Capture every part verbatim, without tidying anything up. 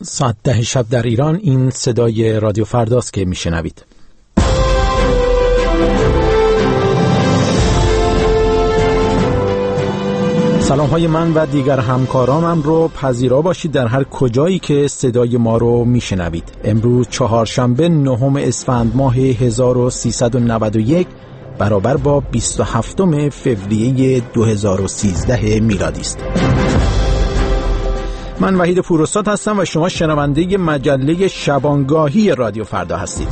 ساعت ده شب در ایران. این صدای رادیو فرداست که میشنوید. سلام های من و دیگر همکارانم رو پذیرا باشید در هر کجایی که صدای ما رو میشنوید. امروز چهارشنبه نهم اسفند ماه هزار و سیصد و نود و یک برابر با بیست و هفتم فوریه دو هزار و سیزده میلادی است. من وحید پوراستاد هستم و شما شنونده مجله شبانگاهی رادیو فردا هستید.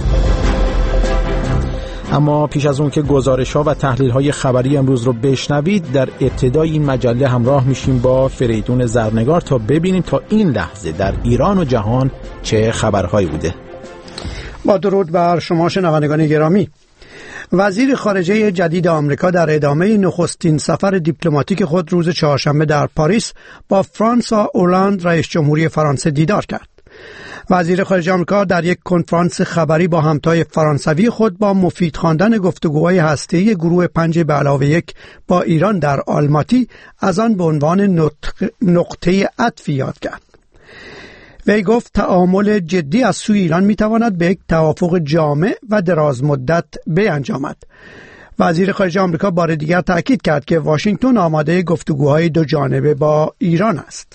اما پیش از اون که گزارش‌ها و تحلیل‌های خبری امروز رو بشنوید، در ابتدای این مجله همراه میشیم با فریدون زرنگار تا ببینیم تا این لحظه در ایران و جهان چه خبرهایی بوده. با درود بر شما شنوندگان گرامی. وزیر خارجه جدید آمریکا در ادامه نخستین سفر دیپلماتیک خود روز چهارشنبه در پاریس با فرانسوا اولاند رئیس جمهوری فرانسه دیدار کرد. وزیر خارجه آمریکا در یک کنفرانس خبری با همتای فرانسوی خود با مفید خواندن گفتگوهای هسته‌ای گروه پنج به علاوه یک با ایران در آلماتی از آن به عنوان نقطه عطفی یاد کرد. وی گفت تعامل جدی از سوی ایران میتواند به یک توافق جامع و دراز مدت بیانجامد. وزیر خارجه آمریکا بار دیگر تاکید کرد که واشنگتن آماده گفتگوهای دو جانبه با ایران است.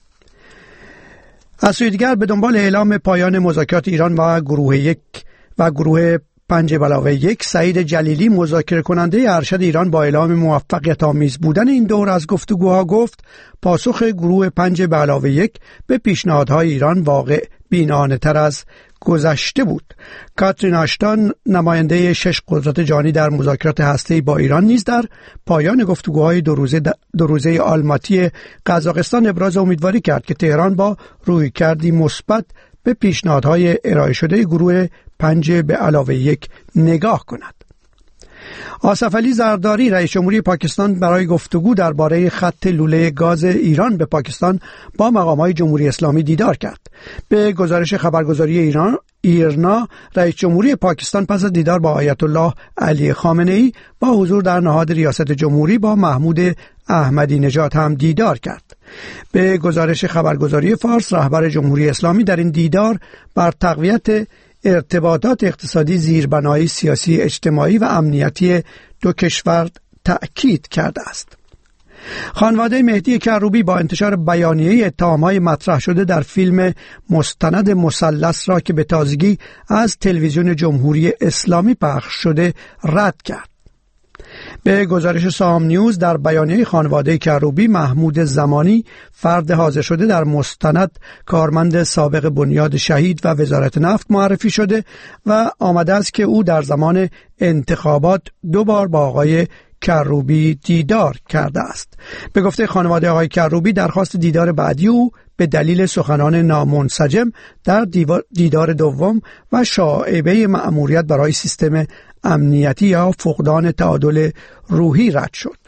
از سوی دیگر به دنبال اعلام پایان مذاکرات ایران و گروه یک و گروه پنج به علاوه یک، سعید جلیلی مذاکره کننده ارشد ایران با اعلام موفقیت آمیز بودن این دور از گفتگوها گفت پاسخ گروه پنج به علاوه یک به پیشنهادهای ایران واقع بینانه تر از گذشته بود. کاترین آشتون نماینده شش قدرت جهانی در مذاکرات هسته‌ای با ایران نیز در پایان گفتگوهای دو روزه دو روزه آلماتی قزاقستان ابراز امیدواری کرد که تهران با رویکردی مثبت به پیشنهادهای ارائه شده گروه پنج به علاوه یک نگاه کند. آصف علی زرداری رئیس جمهوری پاکستان برای گفتگو درباره خط لوله گاز ایران به پاکستان با مقامات جمهوری اسلامی دیدار کرد. به گزارش خبرگزاری ایران ایرنا، رئیس جمهوری پاکستان پس از دیدار با آیت الله علی خامنه‌ای با حضور در نهاد ریاست جمهوری با محمود احمدی نژاد هم دیدار کرد. به گزارش خبرگزاری فارس، رهبر جمهوری اسلامی در این دیدار بر تقویت ارتباطات اقتصادی، زیربنایی سیاسی، اجتماعی و امنیتی دو کشور تأکید کرده است. خانواده مهدی کروبی با انتشار بیانیه اتهام‌های مطرح شده در فیلم مستند مثلث را که به تازگی از تلویزیون جمهوری اسلامی پخش شده رد کرد. به گزارش سام نیوز، در بیانیه خانواده کروبی، محمود زمانی فرد حاضر شده در مستند کارمند سابق بنیاد شهید و وزارت نفت معرفی شده و آمده است که او در زمان انتخابات دو بار با آقای کروبی دیدار کرده است. به گفته خانواده آقای کروبی، درخواست دیدار بعدی او به دلیل سخنان نامنسجم در دیدار دوم و شایبه مأموریت برای سیستم امنیتی یا فقدان تعادل روحی رد شد.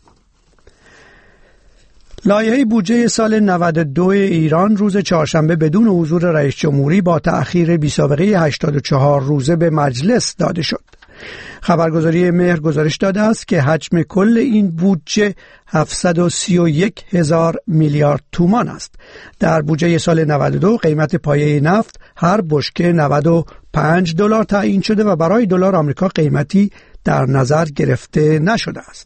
لایحه بودجه سال نود و دو ایران روز چهارشنبه بدون حضور رئیس جمهوری با تأخیر بی‌سابقه هشتاد و چهار روزه به مجلس داده شد. خبرگزاری مهر گزارش داده است که حجم کل این بودجه هفتصد و سی و یک هزار میلیارد تومان است. در بودجه سال نود و دو قیمت پایه نفت هر بشکه نود و پنج دلار تعیین شده و برای دلار آمریکا قیمتی در نظر گرفته نشده است.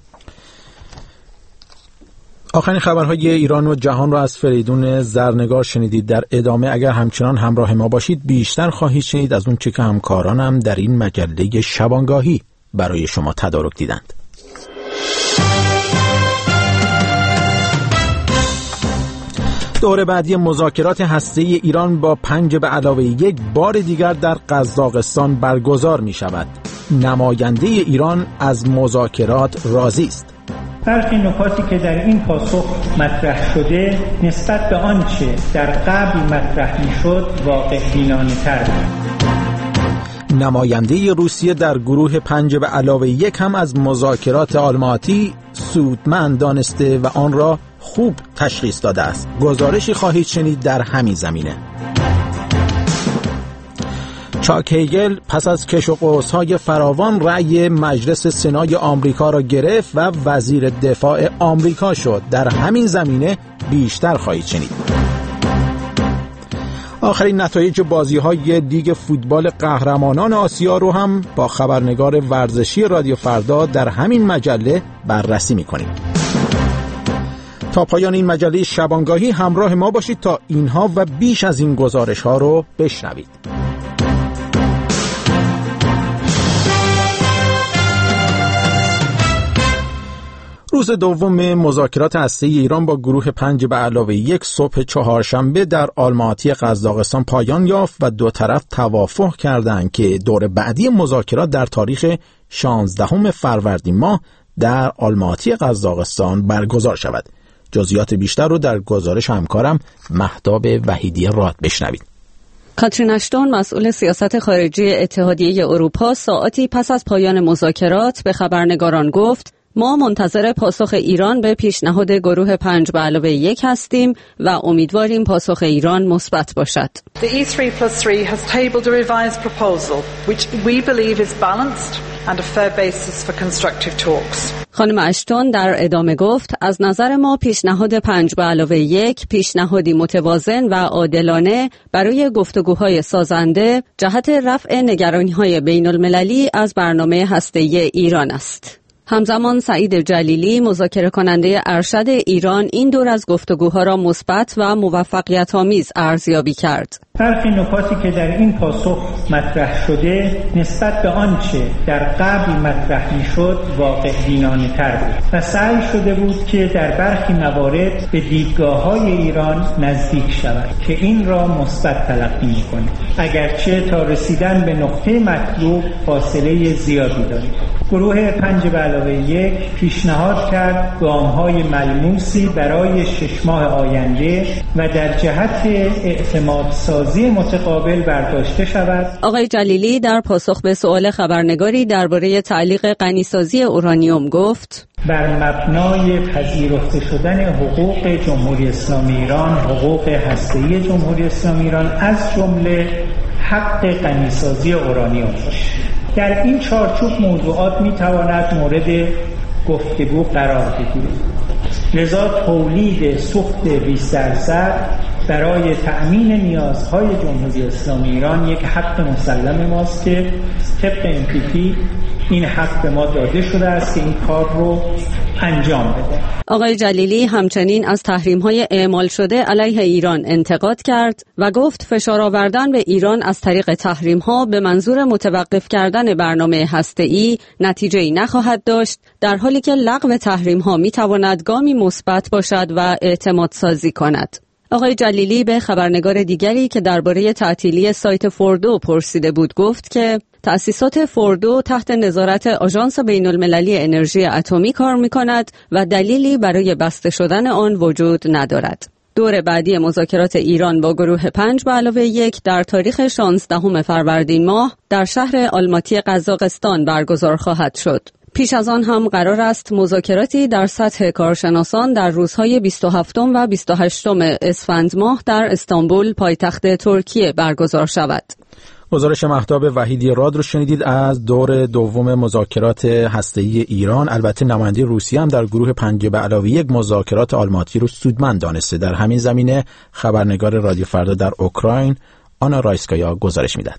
آخرین خبرهای ایران و جهان را از فریدون زرنگار شنیدید. در ادامه اگر همچنان همراه ما باشید بیشتر خواهید شنید از اون چه که همکارانم در این مجله شبانگاهی برای شما تدارک دیدند. دور بعدی مذاکرات هسته‌ای ایران با پنج به علاوه یک بار دیگر در قزاقستان برگزار می شود. نماینده ایران از مذاکرات راضی است. برخی نکاتی که در این پاسخ مطرح شده نسبت به آنچه در قبل مطرح می‌شد واقع بینانه‌تر بود. نماینده روسیه در گروه پنج به علاوه یک هم از مذاکرات آلماتی سودمند دانسته و آن را خوب تشخیص داده است. گزارشی خواهید شنید در همین زمینه. چاک هیگل پس از کش و قوس‌های فراوان رأی مجلس سنای آمریکا را گرفت و وزیر دفاع آمریکا شد. در همین زمینه بیشتر خواهید شنید. آخرین نتایج بازی‌های لیگ فوتبال قهرمانان آسیا رو هم با خبرنگار ورزشی رادیو فردا در همین مجله بررسی می‌کنیم. تا پایان این مجله شبانگاهی همراه ما باشید تا اینها و بیش از این گزارش‌ها رو بشنوید. روز دوم مذاکرات هسته‌ای ایران با گروه پنج به علاوه یک صبح چهارشنبه در آلماتی قزاقستان پایان یافت و دو طرف توافق کردند که دور بعدی مذاکرات در تاریخ شانزدهم فروردین ماه در آلماتی قزاقستان برگزار شود. جزئیات بیشتر رو در گزارش همکارم مهتاب وحیدی راد بشنوید. کاترین اشتون مسئول سیاست خارجی اتحادیه اروپا ساعتی پس از پایان مذاکرات به خبرنگاران گفت ما منتظر پاسخ ایران به پیشنهاد گروه پنج به علاوه یک هستیم و امیدواریم پاسخ ایران مثبت باشد. The E three plus three has tabled a revised proposal which we believe is balanced and a fair basis for constructive talks. خانم اشتون در ادامه گفت از نظر ما پیشنهاد پنج به علاوه یک پیشنهادی متوازن و عادلانه برای گفتگوهای سازنده جهت رفع نگرانی‌های بین‌المللی از برنامه هسته‌ای ایران است. همزمان سعید جلیلی مذاکره کننده ارشد ایران این دور از گفتگوها را مثبت و موفقیت‌آمیز ارزیابی کرد. برخی نکاتی که در این پاسخ مطرح شده نسبت به آنچه در قبل مطرح می‌شد واقع بینانه تر بود و سعی شده بود که در برخی موارد به دیدگاه‌های ایران نزدیک شود که این را مثبت تلقی می‌کنه، اگرچه تا رسیدن به نقطه مطلوب فاصله زیادی دارد. گروه پنج به علاوه یک پیشنهاد کرد گام‌های ملموسی برای شش ماه آینده و در جهت اعتماد سازی متقابل برداشته شود. آقای جلیلی در پاسخ به سؤال خبرنگاری درباره تعلیق غنیسازی اورانیوم گفت بر مبنای پذیرفته شدن حقوق جمهوری اسلامی ایران، حقوق هسته‌ای جمهوری اسلامی ایران از جمله حق غنیسازی اورانیوم باشد. در این چارچوب موضوعات میتواند مورد گفتگو قرار بگیرد. لذا تولید سوخت بیست درصد برای تأمین نیازهای جمهوری اسلامی ایران یک حق مسلم ماست که طبق ام پی پی این حق به ما داده شده است که این کار رو انجام بده. آقای جلیلی همچنین از تحریم‌های اعمال شده علیه ایران انتقاد کرد و گفت فشار آوردن به ایران از طریق تحریم‌ها به منظور متوقف کردن برنامه هسته‌ای نتیجه‌ای نخواهد داشت، در حالی که لغو تحریم‌ها می‌تواند گامی مثبت باشد و اعتماد سازی کند. آقای جلیلی به خبرنگار دیگری که درباره تعطیلی سایت فوردو پرسیده بود گفت که تأسیسات فوردو تحت نظارت آژانس بین‌المللی انرژی اتمی کار می‌کند و دلیلی برای بسته شدن آن وجود ندارد. دور بعدی مذاکرات ایران با گروه پنج به علاوه یک در تاریخ شانزدهم فروردین ماه در شهر آلماتی قزاقستان برگزار خواهد شد. پیش از آن هم قرار است مذاکراتی در سطح کارشناسان در روزهای بیست و هفتم و بیست و هشتم اسفند ماه در استانبول پایتخت ترکیه برگزار شود. گزارش مهتاب وحیدی راد رو شنیدید از دور دوم مذاکرات هسته‌ای ایران. البته نماینده روسیه هم در گروه پنج به علاوه یک مذاکرات آلماتی رو سودمند دانسته. در همین زمینه خبرنگار رادیو فردا در اوکراین آنا رایسکایا گزارش میداد.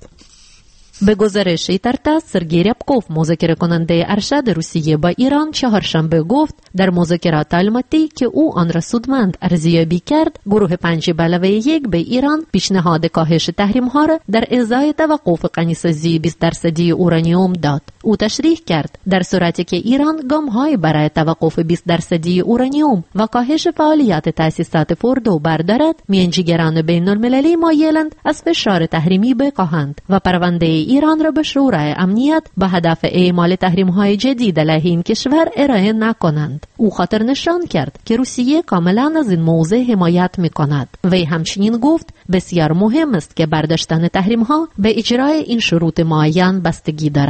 به گزارش ترتا سرگئی ربکوف مذاکره کننده ارشد روسیه با ایران چهارشنبه گفت در مذاکرات آلماتی که او آن را سودمند ارزیابی کرد، گروه پنج به علاوه یک به ایران پیشنهاد کاهش تحریم ها را در ازای توقف غنیسازی بیست درصدی اورانیوم داد. او تشریح کرد در صورتی که ایران گام های برای توقف بیست درصدی اورانیوم و کاهش فعالیت تأسیسات فوردو بردارد، میانجیگران بین المللی مایلند از فشار تحریمی بکاهند و پرونده ایران را به شورای امنیت به هدف اعمال تحریم‌های جدید علیه این کشور ارائه نکنند. او خاطر نشان کرد که روسیه کاملا از این موضوع حمایت می‌کند. وی همچنین گفت بسیار مهم است که برداشتن تحریم‌ها به اجرای این شروط معین بستگی دارد.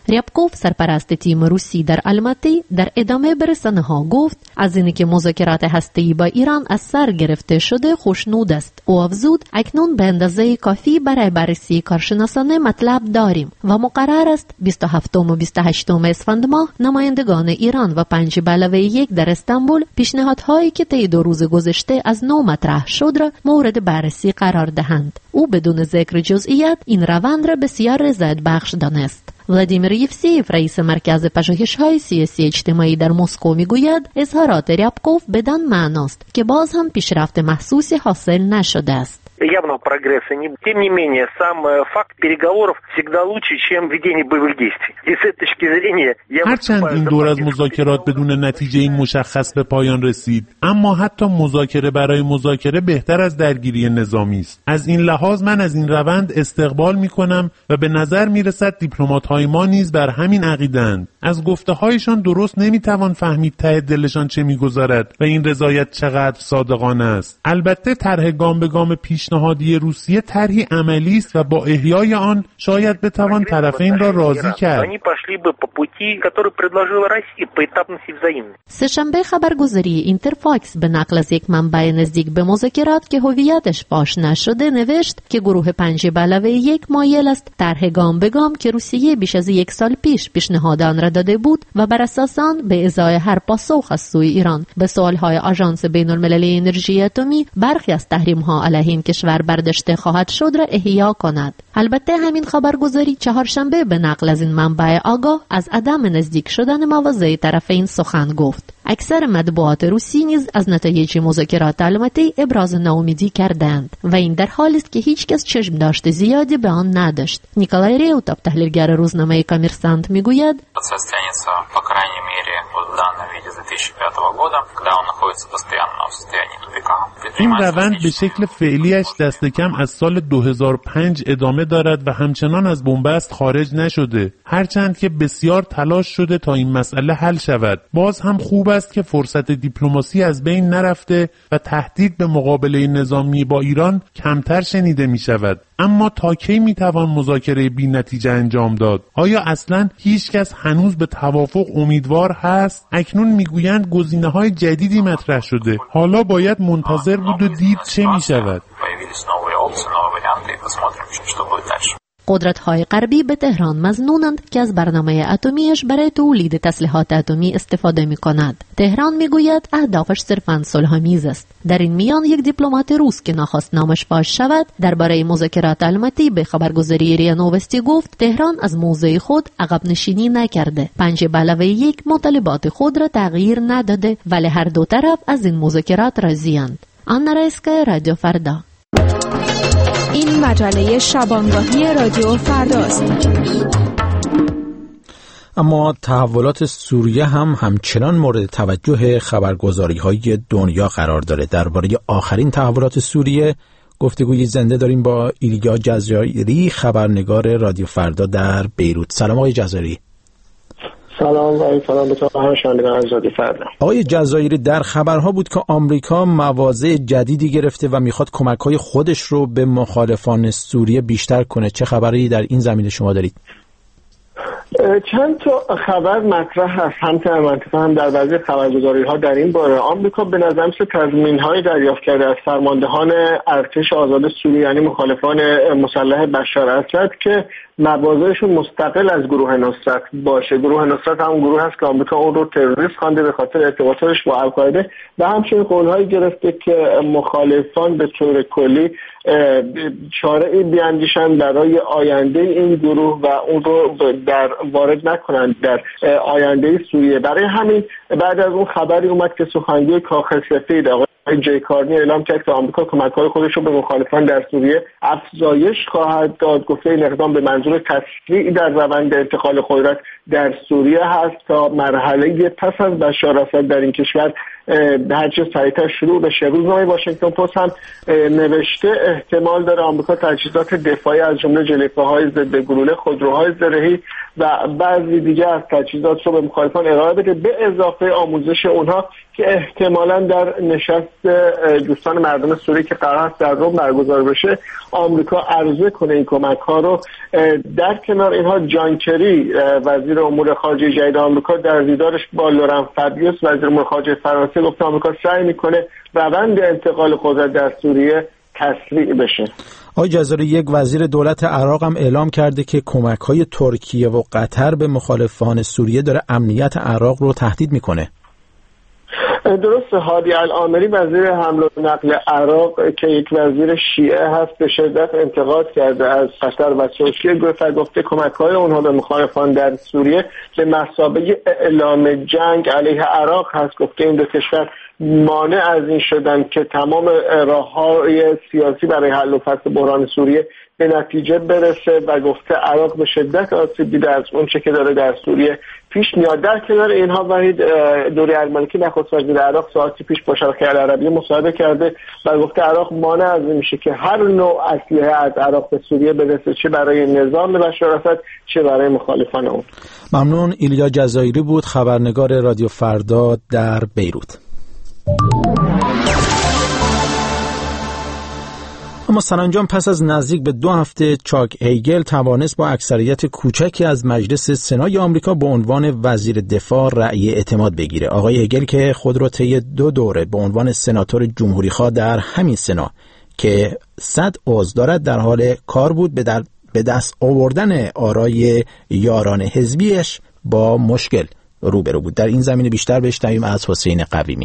ریابکوف سرپرست تیم روسی در الماتی در ادامه به رسانه‌ها گفت از اینکه مذاکرات هسته‌ای با ایران از سر گرفته شده خوشنود است. او افزود اکنون به اندازه کافی برای بررسی کارشناسانه مطلب داریم و مقرر است بیست و هفتم و بیست و هشتم اسفند ماه نمایندگان ایران و پنج به علاوه یک در استانبول پیشنهادهایی که طی دو روز گذشته از نو مطرح شد را مورد بررسی قرار دهند. او بدون ذکر جزئیات این روند را بسیار رضایت بخش دانست. ولادیمیر یفسیف رئیس مرکز پژوهش‌های سیاسی اجتماعی در مسکو میگوید اظهارات ریابکوف بدان معناست که باز هم پیشرفت محسوسی حاصل نشده است. Явного прогресса не. Тем не менее, сам факт переговоров всегда лучше, чем ведение боевых действий. И с этой точки зрения я هرچند این دور از مذاکرات بدون نتیجه مشخص به پایان رسید، اما حتی مذاکره برای مذاکره بهتر از درگیری نظامی است. از این لحاظ من از این روند استقبال می‌کنم و به نظر می‌رسد دیپلمات‌های ما نیز بر همین عقیده‌اند. از گفته‌هایشان درست نمی‌توان فهمید ته دلشان چه می‌گذرد و این رضایت چقدر صادقانه است. البته طرح گام به گام پیشنهادی روسیه طرحی عملی است و با احیای آن شاید بتوان طرفین را راضی کرد. سه‌شنبه خبرگزاری اینترفاکس به نقل از یک منبع نزدیک به مذاکرات که هویتش فاش نشده نوشت که گروه پنج به علاوه یک مایل است طرح گام به گام که روسیه بیش از یک سال پیش پیشنهاد آن را داده بود و بر اساس آن به ازای هر پاسخ از سوی ایران به سوالهای آژانس بین‌المللی انرژی اتمی برخی از تحریم‌ها علیه این کشور برداشته خواهد شد را احیا کند. البته همین خبرگزاری چهارشنبه به نقل از این منبع آگاه از عدم نزدیک شدن مواضع طرفین سخن گفت. اکثر مطبوعات روسی نیز از نتایج مذاکرات الماتی ابراز ناامیدی کردند و این در حالی است که هیچ کس چشم داشت زیادی به آن نداشت. نیکولای ریوتوف تحلیلگر روزنامه کامرسانت میگوید این روند به شکل فعلیش دست کم از سال دو هزار و پنج ادامه دارد و همچنان از بنبست خارج نشده، هرچند که بسیار تلاش شده تا این مسئله حل شود. باز هم خوب است که فرصت دیپلماسی از بین نرفته و تهدید به مقابله نظامی با ایران کمتر شنیده می شود. اما تا کی می توان مذاکره بی نتیجه انجام داد؟ آیا اصلا هیچ کس هنوز به توافق امیدوار هست؟ اکنون میگویند گزینه‌های جدیدی مطرح شده. حالا باید منتظر بود و دید چه می شود. قدرت‌های غربی به تهران مظنونند که از برنامه اتمیش برای تولید تسلیحات اتمی استفاده می‌کند. تهران می‌گوید اهدافش صرفاً صلح‌آمیز است. در این میان یک دیپلمات روس که نخواست نامش فاش شود درباره مذاکرات الماتی به خبرگزاری ریا نووستی گفت تهران از موضع خود عقب نشینی نکرده. پنج به علاوه یک مطالبات خود را تغییر نداده ولی هر دو طرف از این مذاکرات راضی‌اند. آنا رایسکا، رادیو فردا. این مجله شبانگاهی رادیو فرداست. اما تحولات سوریه هم همچنان مورد توجه خبرگزاری‌های دنیا قرار داره. درباره آخرین تحولات سوریه گفتگوی زنده داریم با ایلیا جزایری، خبرنگار رادیو فردا در بیروت. سلام آقای جزایری. سلام و سلام به تمام شنوندگان از رادیو فردا. آقای جزایری، در خبرها بود که آمریکا مواضع جدیدی گرفته و میخواد کمک‌های خودش رو به مخالفان سوریه بیشتر کنه. چه خبری در این زمینه شما دارید؟ چند تا خبر مطرح هست هم در منطقه هم در بعضی خبرگزاری‌ها در این باره. آمریکا به نظر میاد تضمین‌های دریافت کرده از فرماندهان ارتش آزاد سوریه یعنی مخالفان مسلح بشار اسد که مواضعشون مستقل از گروه نصرت باشه. گروه نصرت هم گروه هست که آمریکا اون رو تروریست خوانده به خاطر ارتباطش با القاعده و همچنین قول‌هایی گرفته که مخالفان به طور کلی چاره‌ای بیاندیشن برای آینده این گروه و اون رو در وارد نکنند در آینده سوریه. برای همین بعد از اون خبری اومد که سخنگوی کاخ سفید آقای جی کارنی اعلام کرد که آمریکا کمک‌های خودش رو به مخالفان در سوریه افزایش خواهد داد. گفته این اقدام به منظور تسریع در روند انتقال قدرت در سوریه هست تا مرحله پس از بشار اسد در این کشور هر چه سریعتر شروع بشه. روزنامه واشنگتن پست هم نوشته احتمال داره آمریکا تجهیزات دفاعی از جمله جلیقه‌های ضد گلوله، خودروهای زرهی و بعضی دیگه از تجهیزات رو به مخالفان ارائه بده، به اضافه آموزش اونها که احتمالاً در نشست دوستان مردم سوریه که قرار است در روم برگزار بشه آمریکا عرضه کنه این کمک‌ها رو. در کنار اینها جان کری وزیر امور خارجه جدید آمریکا در دیدارش با لورن فابیوس وزیر امور خارجه فرانسه گفت آمریکا سعی میکنه روند انتقال قدرت در سوریه تسریع بشه. آقای جزاری، یک وزیر دولت عراق هم اعلام کرده که کمک‌های ترکیه و قطر به مخالفان سوریه داره امنیت عراق رو تهدید میکنه. درست. هادی العامری وزیر حمل و نقل عراق که یک وزیر شیعه هست به شدت انتقاد کرده از قطر و ترکیه، گفته کمک‌های اونها به مخالفان در سوریه به مثابه اعلام جنگ علیه عراق هست. گفته این دو کشور مانع از این شدن که تمام راه‌های سیاسی برای حل و فصل بحران سوریه به نتیجه برسه و گفته عراق به شدت آسیب دیده از اون چه که داره در سوریه پیش میاد. در کنار اینها وحید دوری المالکی نخست وزیر عراق ساعتی پیش با شبکه العربیه مصاحبه کرده و گفته عراق مانع از این میشه که هر نوع اسلحه از عراق به سوریه برسه، چه برای نظام بشار اسد چه برای مخالفان اون. ممنون. ایلیا جزایری بود، خبرنگار رادیو فردا در بیروت. اما سرانجام پس از نزدیک به دو هفته چاک هیگل توانست با اکثریت کوچکی از مجلس سنای آمریکا به عنوان وزیر دفاع رأی اعتماد بگیره. آقای هیگل که خود را طی دو دوره به عنوان سناتور جمهوری‌خواه در همین سنا که صد عضو دارد در حال کار بود به, در به دست آوردن آرای یاران حزبیش با مشکل روبرو بود. در این زمینه بیشتر بشنویم از حسین قویمی.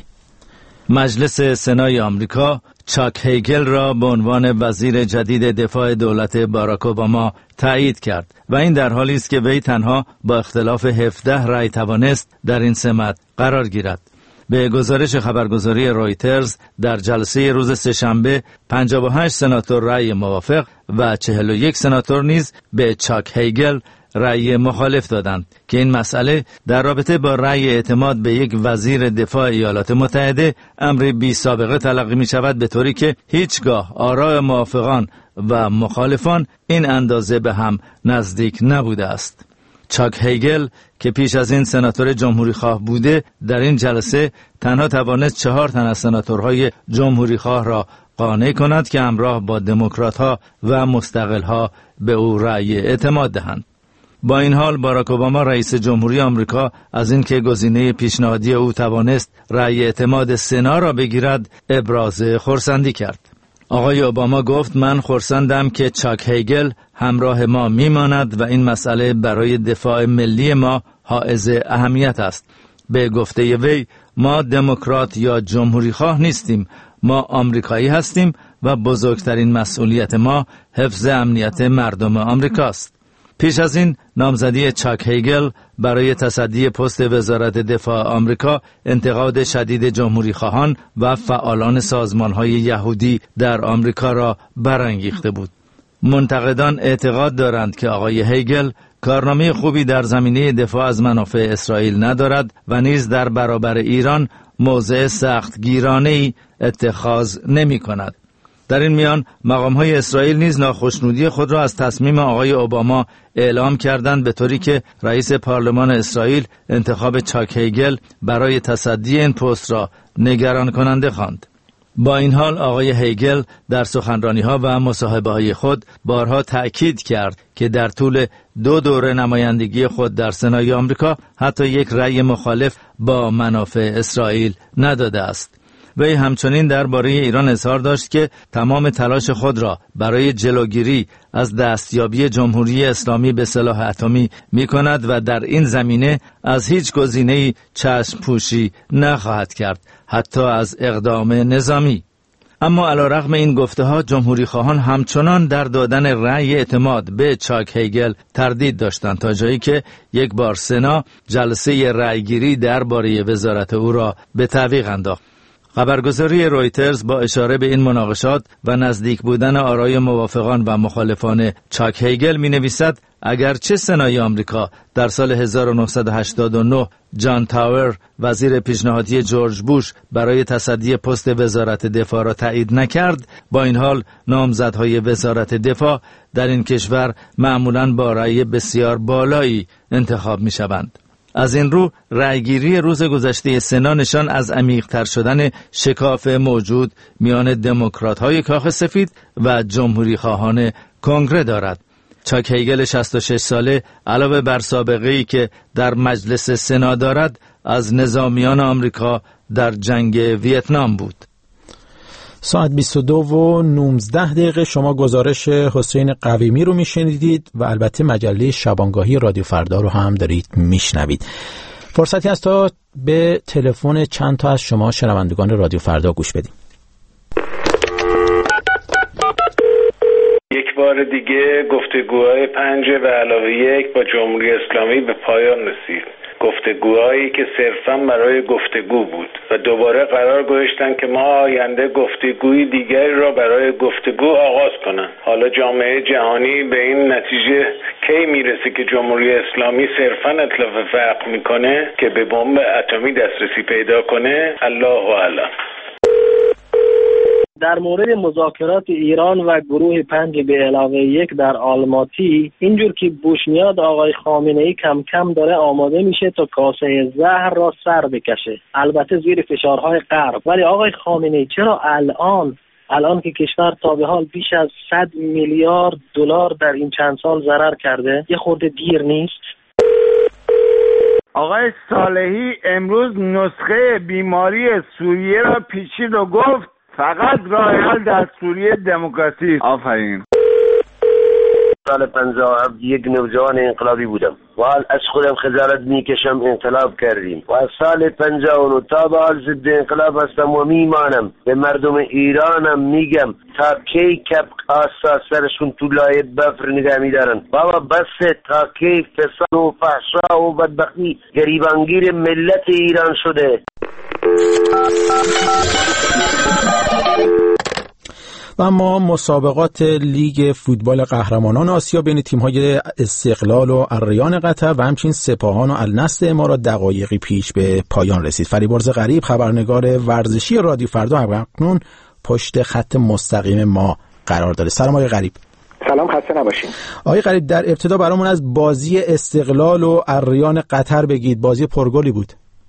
مجلس سنای آمریکا چاک هیگل را به عنوان وزیر جدید دفاع دولت باراک اوباما تایید کرد و این در حالی است که وی تنها با اختلاف هفده رأی توانست در این سمت قرار گیرد. به گزارش خبرگزاری رویترز در جلسه روز سه‌شنبه پنجاه و هشت سناتور رأی موافق و چهل و یک سناتور نیز به چاک هیگل رأی مخالف دادند که این مسئله در رابطه با رأی اعتماد به یک وزیر دفاع ایالات متحده امری بی سابقه تلقی می شود، به طوری که هیچگاه آراء موافقان و مخالفان این اندازه به هم نزدیک نبوده است. چاک هیگل که پیش از این سناتور جمهوری خواه بوده در این جلسه تنها توانست چهار تن از سناتورهای جمهوری خواه را قانع کند که همراه با دموکرات‌ها و مستقل‌ها به او رأی اعتماد دهند. با این حال باراک اوباما رئیس جمهوری آمریکا از اینکه گزینه پیشنهادی او توانست رأی اعتماد سنا را بگیرد ابراز خرسندی کرد. آقای اوباما گفت من خرسندم که چاک هیگل همراه ما میماند و این مسئله برای دفاع ملی ما حائز اهمیت است. به گفته وی ما دموکرات یا جمهوری خواه نیستیم، ما آمریکایی هستیم و بزرگترین مسئولیت ما حفظ امنیت مردم آمریکاست. پیش از این نامزدی چاک هیگل برای تصدی پست وزارت دفاع آمریکا انتقاد شدید جمهوری خواهان و فعالان سازمان‌های یهودی در آمریکا را برانگیخته بود. منتقدان اعتقاد دارند که آقای هیگل کارنامه خوبی در زمینه دفاع از منافع اسرائیل ندارد و نیز در برابر ایران موضع سختگیرانه‌ای اتخاذ نمی‌کند. در این میان مقام‌های اسرائیل نیز ناخشنودی خود را از تصمیم آقای اوباما اعلام کردند، به طوری که رئیس پارلمان اسرائیل انتخاب چاک هیگل برای تصدی این پست را نگران کننده خواند. با این حال آقای هیگل در سخنرانی‌ها و مصاحبه‌های خود بارها تأکید کرد که در طول دو دوره نمایندگی خود در سنای آمریکا حتی یک رأی مخالف با منافع اسرائیل نداده است. وی همچنین درباره ایران اظهار داشت که تمام تلاش خود را برای جلوگیری از دستیابی جمهوری اسلامی به سلاح اتمی می کند و در این زمینه از هیچ گزینه‌ای چشم پوشی نخواهد کرد، حتی از اقدام نظامی. اما علیرغم این گفته‌ها جمهوری خواهان همچنان در دادن رأی اعتماد به چاک هیگل تردید داشتند، تا جایی که یک بار سنا جلسه رأیگیری درباره وزارت او را به تعویق انداخت. خبرگزاری رویترز با اشاره به این مناقشات و نزدیک بودن آرای موافقان و مخالفان چاک هیگل می نویسد اگرچه سنای آمریکا در سال هزار و نهصد و هشتاد و نه جان تاور وزیر پیشنهادی جورج بوش برای تصدی پست وزارت دفاع را تایید نکرد، با این حال نامزدهای وزارت دفاع در این کشور معمولاً با رأی بسیار بالایی انتخاب می شوند. از این رو رأیگیری روز گذشته سنا نشان از عمیق‌تر شدن شکاف موجود میان دموکرات‌های کاخ سفید و جمهوری خواهان کنگره دارد. چاک هیگل شصت و شش ساله علاوه بر سابقه‌ای که در مجلس سنا دارد، از نظامیان آمریکا در جنگ ویتنام بود. ساعت بیست و دو و نوزده دقیقه شما گزارش حسین قویمی رو میشنیدید و البته مجله شبانگاهی رادیو فردا رو هم دارید میشنوید. فرصتی هست تا به تلفن چند تا از شما شنوندگان رادیو فردا گوش بدیم. یک بار دیگه گفتگوهای پنج و علاوه یک با جمهوری اسلامی به پایان رسید. گفتگوهایی که صرفاً برای گفتگو بود و دوباره قرار گذاشتن که ما آینده گفتگوی دیگری را برای گفتگو آغاز کنن. حالا جامعه جهانی به این نتیجه کی میرسه که جمهوری اسلامی صرفاً اتلاف فقر میکنه که به بمب اتمی دسترسی پیدا کنه؟ الله اعلم. در مورد مذاکرات ایران و گروه پنج به علاوه یک در آلماتی، اینجور که بوش میاد آقای خامنه‌ای کم کم داره آماده میشه تا کاسه زهر را سر بکشه، البته زیر فشارهای غرب. ولی آقای خامنه‌ای چرا الان الان که کشور تا به حال بیش از صد میلیارد دلار در این چند سال ضرر کرده، یه خورده دیر نیست؟ آقای صالحی امروز نسخه بیماری سوریه را پیچید و گفت فقط راه حل در سوریه دموکراسی. آفرین. سال پنجاه و هفت یک نوجوان انقلابی بودم و حال از خودم خجالت میکشم انقلاب کردیم و از سال پنجاه و نه تا به حال ضد انقلاب هستم و میمانم. به مردم ایرانم میگم تا کی کپ آسا سرشون تو لایه بفر نگه میدارن. بابا بسه، تا کی فساد و فحشا و بدبختی گریبانگیر ملت ایران شده. و اما مسابقات لیگ فوتبال قهرمانان آسیا بین تیم‌های استقلال و الریان قطر و همچنین سپاهان و النصر امارات دقایقی پیش به پایان رسید. فریبرز غریب، خبرنگار ورزشی رادیو فردا، همکنون پشت خط مستقیم ما قرار داره. سلام آقای غریب. سلام، خسته نباشین. آقای غریب، در ابتدا برامون از بازی استقلال و الریان قطر بگید. بازی پرگلی بود.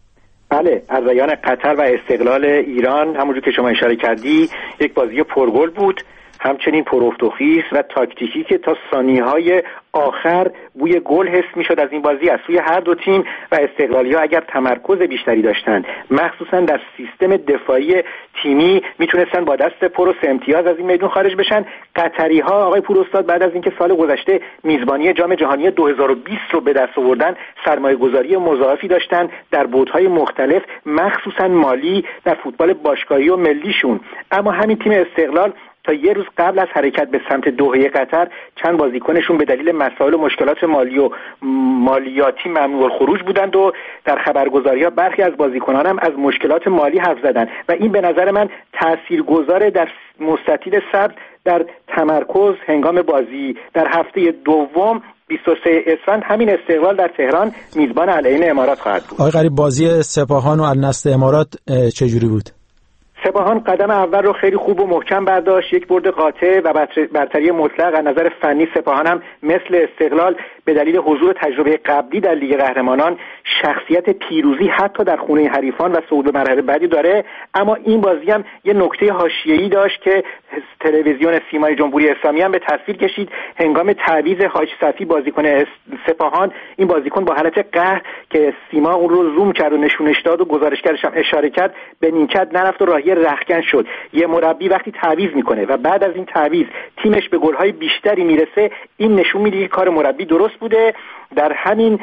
بله، الریان قطر و استقلال ایران همونجور که شما اشاره کردی یک بازی پرگل بود، همچنین پرافت و خیس و تاکتیکی که تا ثانیه‌های آخر بوی گل حس می‌شد از این بازی از سوی هر دو تیم. و استقلالی‌ها اگر تمرکز بیشتری داشتن، مخصوصا در سیستم دفاعی تیمی، میتونستن با دست پر و سه امتیاز از این میدون خارج بشن. قطری‌ها آقای پوراستاد بعد از اینکه سال گذشته میزبانی جام جهانی دو هزار و بیست رو به دست آوردن، سرمایه‌گذاری مضاعفی داشتن در بعدهای مختلف، مخصوصا مالی در فوتبال باشگاهی و ملیشون. اما همین تیم استقلال تا یه روز قبل از حرکت به سمت دوحه قطر چند بازیکنشون به دلیل مسائل و مشکلات مالی و مالیاتی ممنوع الخروج بودند و در خبرگزاری‌ها برخی از بازیکنان هم از مشکلات مالی حرف زدند و این به نظر من تاثیرگذار در مستطیل صبر در تمرکز هنگام بازی. در هفته دوم بیست و سه اسفند همین استقلال در تهران میزبان العین امارات خواهد بود. آقای غریب، بازی سپاهان و النصر امارات چجوری بود؟ سپاهان قدم اول رو خیلی خوب و محکم برداشت، یک برد قاطع و برتری مطلق. از نظر فنی سپاهان هم مثل استقلال به دلیل حضور تجربه قبلی در لیگ قهرمانان شخصیت پیروزی حتی در خونه حریفان و صعود به مرحله بعدی داره. اما این بازی هم یه نکته حاشیه‌ای داشت که تلویزیون سیمای جمهوری اسلامی هم به تصویر کشید. هنگام تعویض حاج صفی بازیکن سپاهان، این بازیکن با حالت قهر که سیما اون رو زوم کرد و نشونش داد و گزارشگرش هم اشاره کرد، به نیمکت نرفت و راهی رختکن شد. یه مربی وقتی تعویض میکنه و بعد از این تعویض تیمش به گل‌های بیشتری میرسه، این نشون میده که کار مربی درست بوده. در همین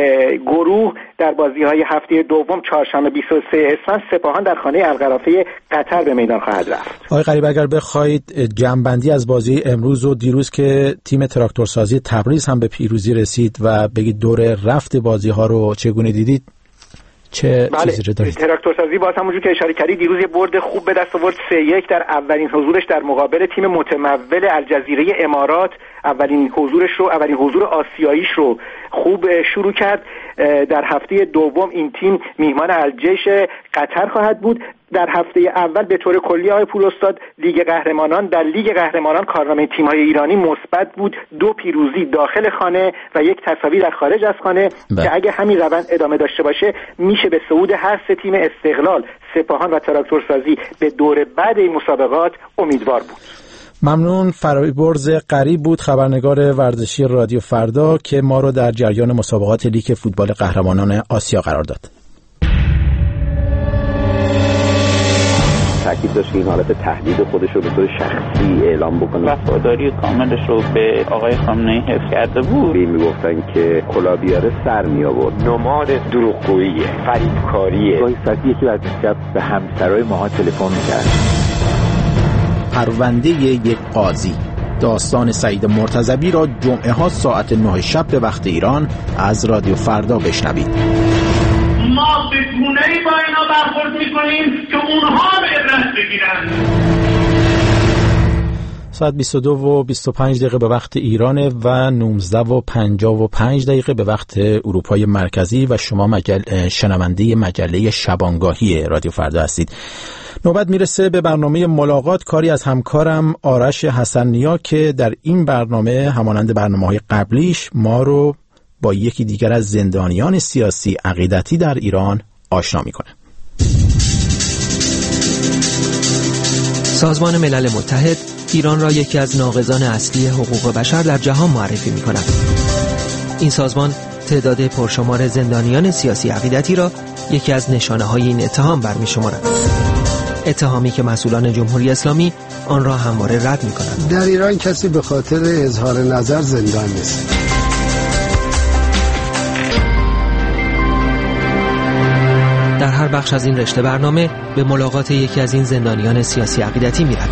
گروه در بازی‌های هفته دوم چهارشنبه بیست و سه اسفند سپاهان در خانه القرافه قطر به میدان خواهد رفت. آقای غریب، اگر بخواید جمع‌بندی از بازی امروز و دیروز که تیم تراکتورسازی تبریز هم به پیروزی رسید و بگید دور رفت بازی‌ها رو چگونه دیدید؟ چه بله. چیزی رو دارید؟ تراکتورسازی باز همونجور که اشاره کردی دیروز یه برد خوب به دست آورد، سه یک در اولین حضورش در مقابل تیم متمول الجزیره امارات. اولین حضورش رو اولین حضور آسیاییش رو خوب شروع کرد. در هفته دوم این تیم میهمان الجیش قطر خواهد بود. در هفته اول به طور کلی آقای پوراستاد لیگ قهرمانان در لیگ قهرمانان کارنامه تیم‌های ایرانی مثبت بود، دو پیروزی داخل خانه و یک تساوی در خارج از خانه بله. که اگه همین روند ادامه داشته باشه میشه به صعود هر سه تیم استقلال، سپاهان و تراکتورسازی به دور بعد این مسابقات امیدوار بود. ممنون. فرایبرز قریب بود، خبرنگار ورزشی رادیو فردا که ما رو در جریان مسابقات لیگ فوتبال قهرمانان آسیا قرار داد. تاکید داشت که این حالت تهدید خودش رو به طور شخصی اعلام بکنه. وفاداری کاملش رو به آقای خامنه‌ای حفظ کرده بود. می میگفتن که کلابیاره سر می آورد. نماد دروغگویی، فریبکاری. گاهی ساعتی یکی از شب به همسرای ماها تلفن می‌کرد. پرونده یک قاضی، داستان سعید مرتضوی را جمعه ها ساعت نه شب به وقت ایران از رادیو فردا بشنوید. ما به گونه‌ای با اینا برخورد می‌کنیم که اونها به عبرت بگیرن. ساعت بیست و دو و بیست و پنج دقیقه به وقت ایرانه و نوزده و پنجاه و پنج دقیقه به وقت اروپای مرکزی و شما مجل... شنونده مجله شبانگاهی رادیو فردا هستید. نوبت میرسه به برنامه ملاقات، کاری از همکارم آرش حسن‌نیا که در این برنامه همانند برنامه‌های قبلیش ما رو با یکی دیگر از زندانیان سیاسی عقیدتی در ایران آشنا میکنه. سازمان ملل متحد ایران را یکی از ناقضان اصلی حقوق بشر در جهان معرفی می‌کند. این سازمان تعداد پرشمار زندانیان سیاسی عقیدتی را یکی از نشانه‌های این اتهام برمی‌شمارد. اتهامی که مسئولان جمهوری اسلامی آن را همواره رد می‌کنند. در ایران کسی به خاطر اظهار نظر زندان نیست. در هر بخش از این رشته برنامه به ملاقات یکی از این زندانیان سیاسی عقیدتی می‌رویم.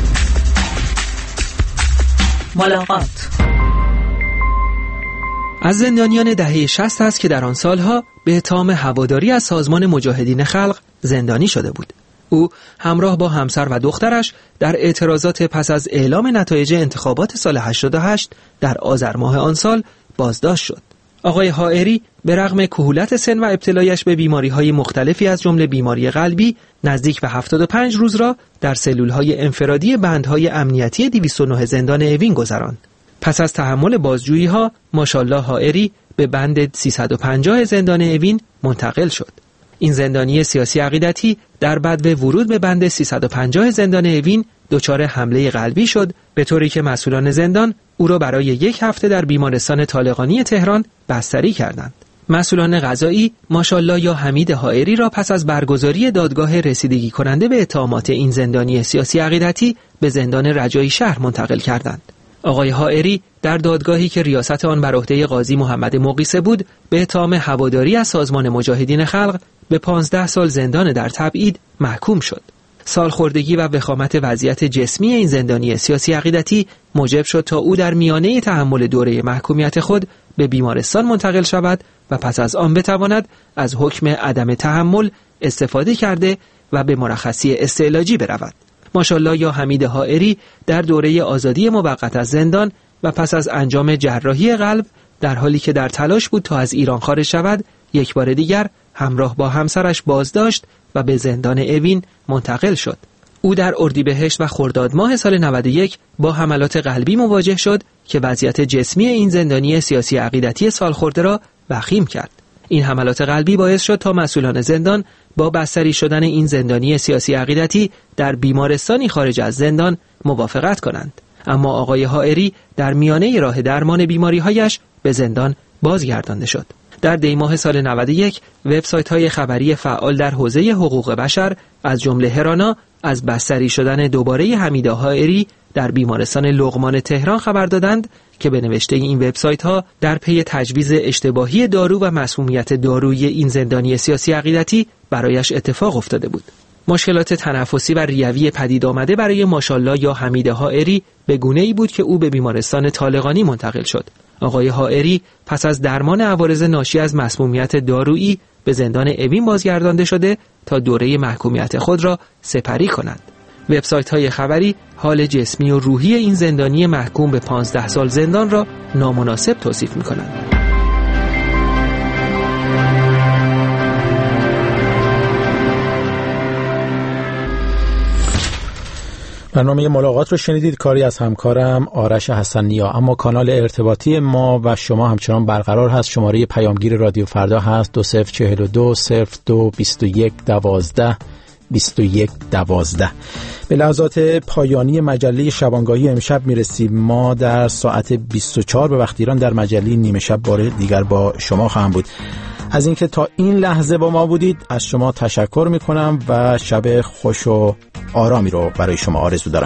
ملاقات از زندانیان دهه شصت است که در آن سالها به اتهام هواداری از سازمان مجاهدین خلق زندانی شده بود. او همراه با همسر و دخترش در اعتراضات پس از اعلام نتایج انتخابات سال هشتاد و هشت در آذر ماه آن سال بازداشت شد. آقای حائری به رغم کهولت سن و ابتلایش به بیماری‌های مختلفی از جمله بیماری قلبی نزدیک به هفتاد و پنج روز را در سلول‌های انفرادی بندهای امنیتی دویست و نه زندان اوین گذراند. پس از تحمل بازجویی‌ها ماشاءالله حائری به بند سیصد و پنجاه زندان اوین منتقل شد. این زندانی سیاسی عقیدتی در بدو ورود به بند سیصد و پنجاه زندان اوین دچار حمله قلبی شد، به طوری که مسئولان زندان او را برای یک هفته در بیمارستان طالقانی تهران بستری کردند. مسئولان قضایی ماشاءالله یا حمید حائری را پس از برگزاری دادگاه رسیدگی کننده به اتهامات این زندانی سیاسی عقیدتی به زندان رجایی شهر منتقل کردند. آقای حائری در دادگاهی که ریاست آن بر عهده قاضی محمد مقیسه بود به اتهام هواداری از سازمان مجاهدین خلق به پانزده سال زندان در تبعید محکوم شد. سالخوردگی و وخامت وضعیت جسمی این زندانی سیاسی عقیدتی موجب شد تا او در میانه تحمل دوره محکومیت خود به بیمارستان منتقل شود و پس از آن بتواند از حکم عدم تحمل استفاده کرده و به مرخصی استعلاجی برود. ماشاءالله یا حمید حائری در دوره آزادی موقت از زندان و پس از انجام جراحی قلب در حالی که در تلاش بود تا از ایران خارج شود یک بار دیگر همراه با همسرش بازداشت و به زندان اوین منتقل شد. او در اردیبهشت و خرداد ماه سال نود و یک با حملات قلبی مواجه شد که وضعیت جسمی این زندانی سیاسی عقیدتی سالخورده را وخیم کرد. این حملات قلبی باعث شد تا مسئولان زندان با بستری شدن این زندانی سیاسی عقیدتی در بیمارستانی خارج از زندان موافقت کنند. اما آقای حائری در میانه راه درمان بیماری‌هایش به زندان بازگردانده شد. در دی ماه سال نود و یک وبسایت‌های خبری فعال در حوزه حقوق بشر از جمله هرانا از بستری شدن دوباره حمید حائری در بیمارستان لقمان تهران خبر دادند که به نوشته این وبسایت‌ها در پی تجویز اشتباهی دارو و مسمومیت دارویی این زندانی سیاسی عقیدتی برایش اتفاق افتاده بود. مشکلات تنفسی و ریوی پدید آمده برای ماشاءالله یا حمید حائری به گونه‌ای بود که او به بیمارستان طالقانی منتقل شد. آقای حائری پس از درمان عوارض ناشی از مسمومیت دارویی به زندان اوین بازگردانده شده تا دوره محکومیت خود را سپری کنند. وبسایت‌های خبری حال جسمی و روحی این زندانی محکوم به پانزده سال زندان را نامناسب توصیف می‌کنند. برنامه ملاقات رو شنیدید، کاری از همکارم آرش حسن‌نیا. اما کانال ارتباطی ما و شما همچنان برقرار هست. شماره پیامگیر رادیو فردا هست دو صفر چهل و دو صفر دو بیست و یک دوازده بیست و یک دوازده. به لحظات پایانی مجله شبانگاهی امشب میرسیم. ما در ساعت بیست و چهار به وقت ایران در مجله نیمه شب بار دیگر با شما خواهم بود. از اینکه تا این لحظه با ما بودید از شما تشکر میکنم و شب خوش و آرامی رو برای شما آرزو دارم.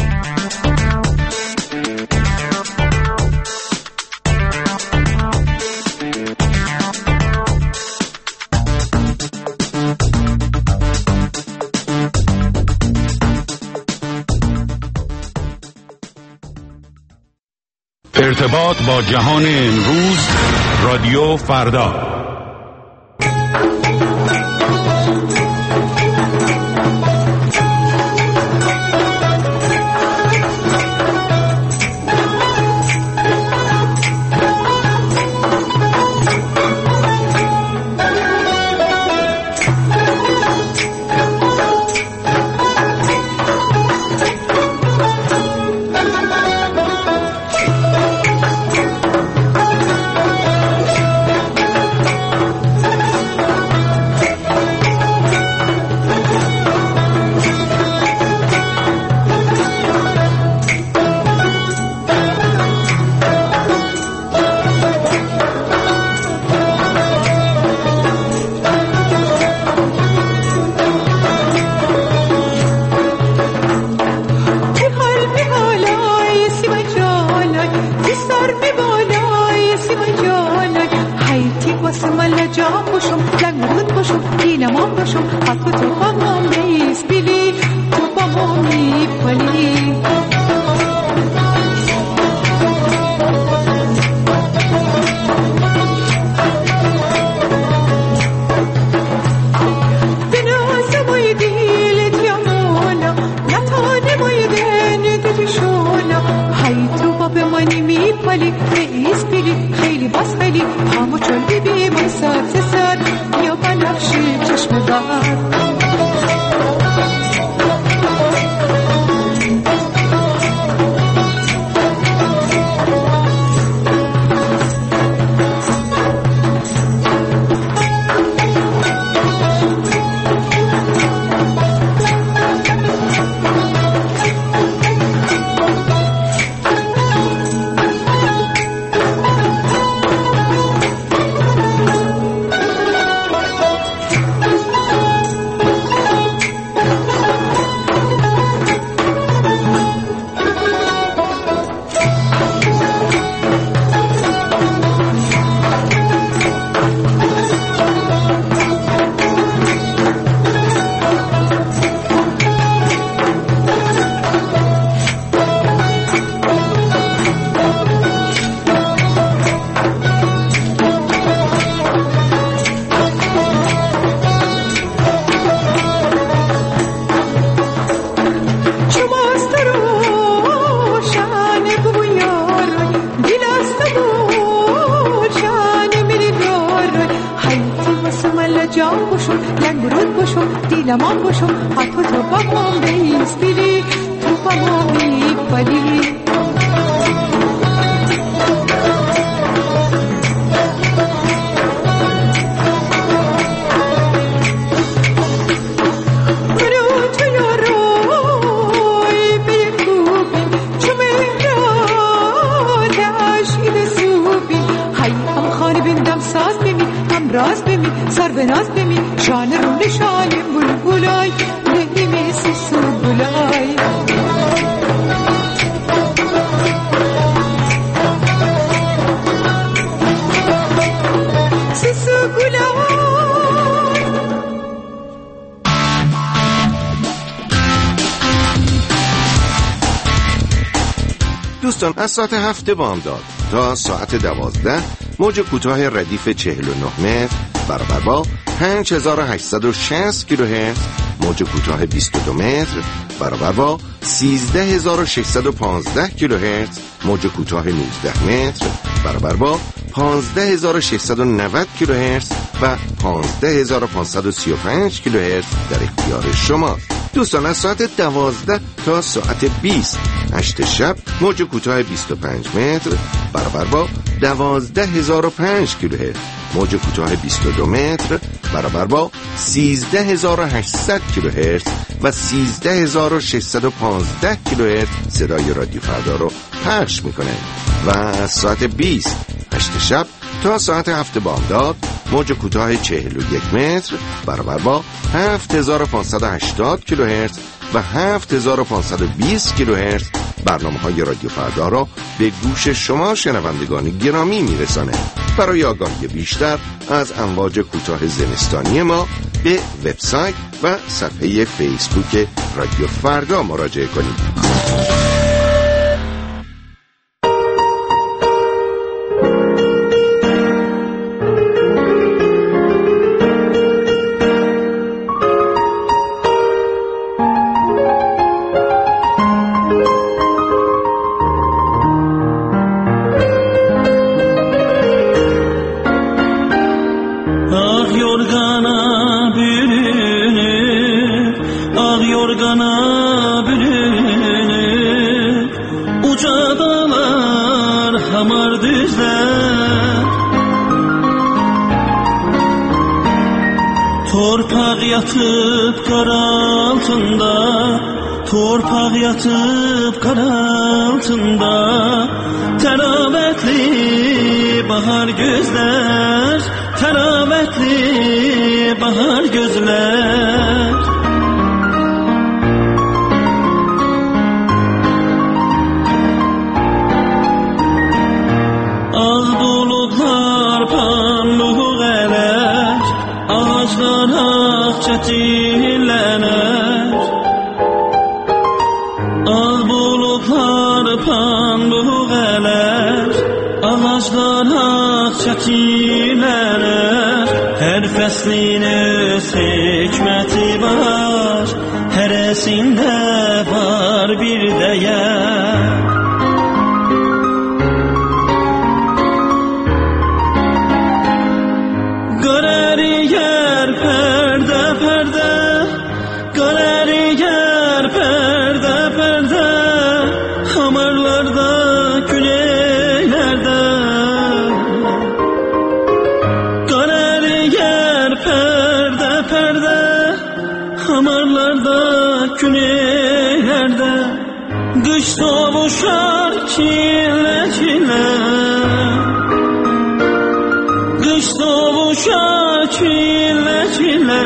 ارتباط با جهان امروز، رادیو فردا. دوستان از ساعت هفت بامداد تا ساعت دوازده موج کوتاه ردیف چهل و نه متر برابر با پنج هزار و هشتصد و شصت کیلوهرتز موج کوتاه بیست و دو متر برابر با سیزده هزار و ششصد و پانزده کیلوهرتز موج کوتاه نوزده متر برابر با پانزده هزار و ششصد و نود کیلوهرتز و پانزده هزار و پانصد و سی و پنج کیلوهرتز در اختیار شما. دوستان از ساعت دوازده تا ساعت بیست هشت شب موج کوتاه بیست و پنج متر برابر با دوازده هزار و پنج کیلوهرتز موج کوتاه بیست و دو متر برابر با سیزده هزار و هشتصد کیلوهرتز و سیزده هزار و ششصد و پانزده کیلوهرتز صدای رادیو فردا رو پخش میکنه. و از ساعت بیست هشت شب تا ساعت هفت بامداد موج کوتاه چهل و یک متر برابر با هفت هزار و پانصد و هشتاد کیلوهرتز و هفت هزار و پانصد و بیست کیلوهرتز برنامه های رادیو فردا را به گوش شما شنوندگان گرامی میرسانه. برای آگاهی بیشتر از امواج کوتاه زمستانی ما به وبسایت و صفحه فیسبوک رادیو فردا مراجعه کنید. Torpaq yatıb qar altında, torpaq yatıb qar altında, təravətli bahar gözlər, təravətli bahar gözlər. Ağ buludlar pambuq ələr, ağaclar ağ çətinlənər. Ağ buludlar pambuq ələr, ağaclar ağ çətinlənər. Hər fəslin öz hikməti var, hərəsində var bir dəyər. Qış sovuşar çile çile, qış sovuşar çile çile.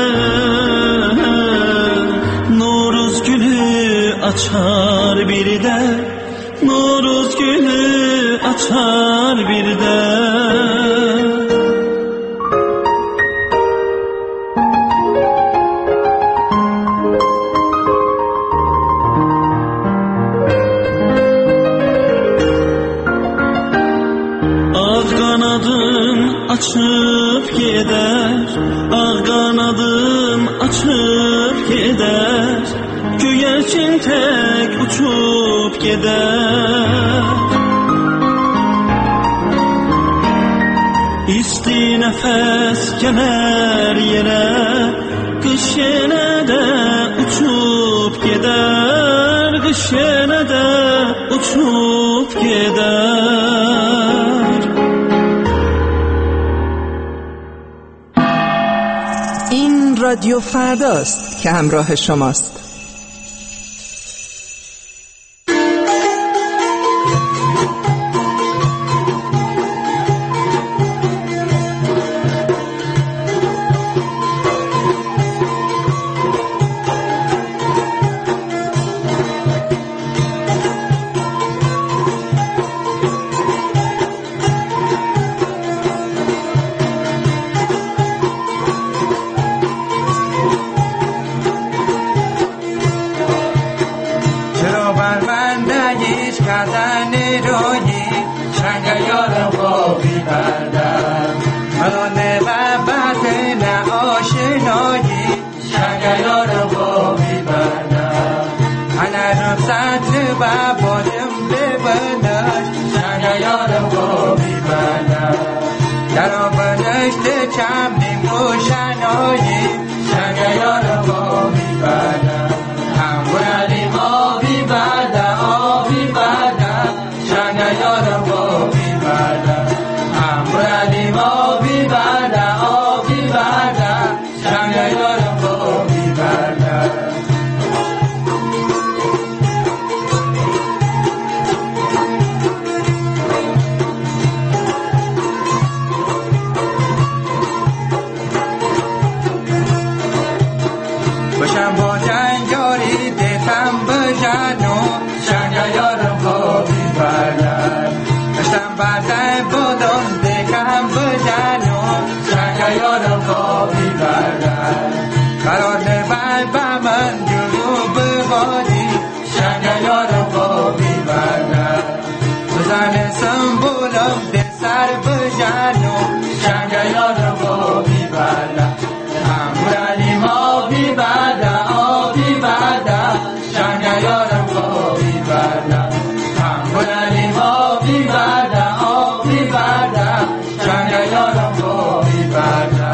Noruz gülü açar bir de, Noruz gülü açar bir de. Açıp gider, ağ qanadım açıp gider, göyərçin tək uçup gider. İsti nəfəs gələr yerə, qış yenə də uçup gider, qış yenə də uçup gider. رادیو فرداست که همراه شماست. Bye. بنش شنگ یارم با بیبنش در آبنشت چمنیم روشنایی شنگ یارم با بیبنش همون علیم آبی بده آبی بده شنگ یارم با بیبنش همون علیم آبی بده آبی بده شنگ یارم با بیبنش باشم با جنجاری دیتم بجنو شنگ یارم خوابی بردن باشم بردن بودم دیکم بجنو شنگ یارم خوابی بردن قرار نبر با من جلو بغادی شنگ یارم خوابی بردن بزن سنبولم دی سر بجنو شنگ یارم خوابی بردن همون علیم آبی بده آبی بده شنگ یارم خوابی بده همون علیم آبی بده آبی بده شنگ یارم خوابی بده